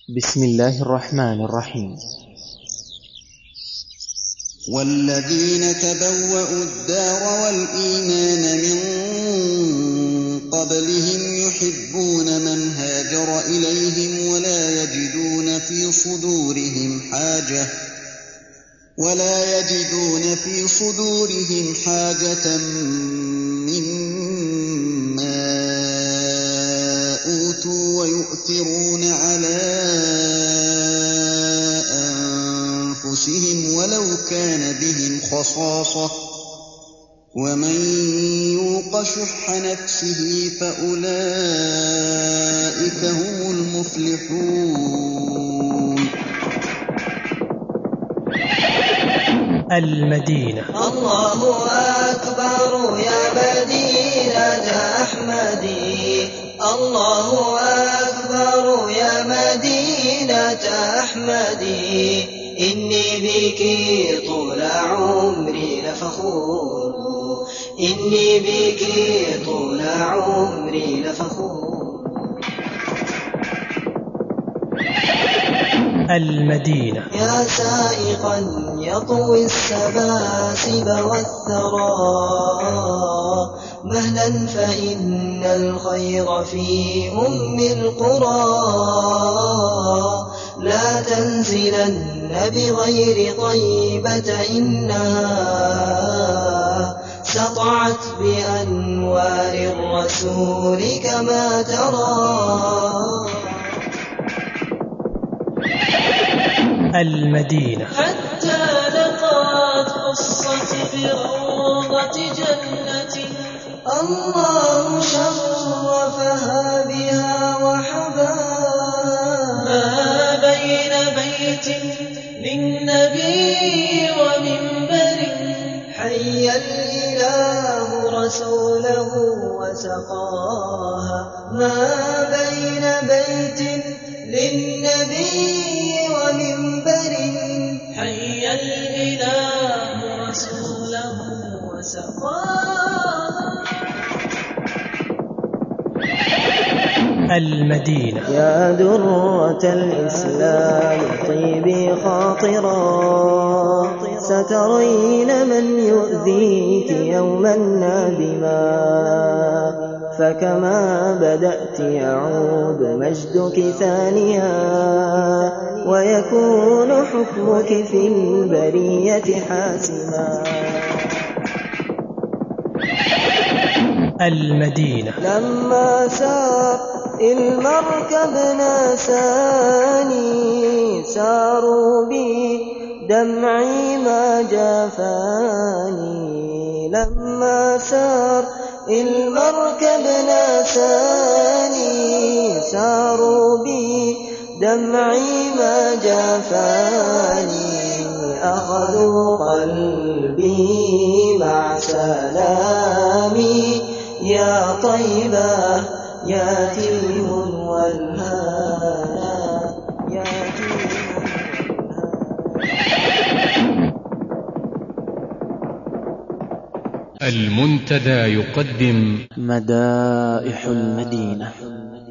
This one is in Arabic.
بسم الله الرحمن الرحيم. والذين تبوأوا الدار والإيمان من قبلهم يحبون من هاجر إليهم ولا يجدون في صدورهم حاجة مما أوتوا ويؤثرون على أنفسهم ولو كان بهم خصاصة ومن يوق شح نفسه فأولئك هم المفلحون. المدينة. الله أكبر يا مدينة أحمدي، الله أكبر يا مدينة أحمدي، إني بك طول عمري لفخور، إني بك طول عمري لفخور. المدينة. يا سائقا يطوي السباسب والثرى، مهلا فإن الخير في أم القرى، لا تنزلن بغير طيبة إنها سطعت بأنوار الرسول كما ترى. المدينة. حتى لقد خصت بروضة جنة، الله شرفها بها وحباها، ما بين بيت للنبي ومنبر حي الإله رسوله وسقاها، ما بين بيت للنبي ومنبر حي الإله رسوله وسقاها. المدينة. يا درة الإسلام طيبي خاطرا، سترين من يؤذيك يوما نادما، فكما بدأت يعود مجدك ثانيا، ويكون حكمك في البرية حاسما. المدينة. لما سار المركب ناساني، ساروا بي دمعي ما جافاني، لما سار المركب ناساني، ساروا بي دمعي ما جافاني، أخذوا قلبي مع سلامي، يا طيبة يا تلم والهانا، يا تلم والهانا. المنتدى يقدم مدائح المدينة.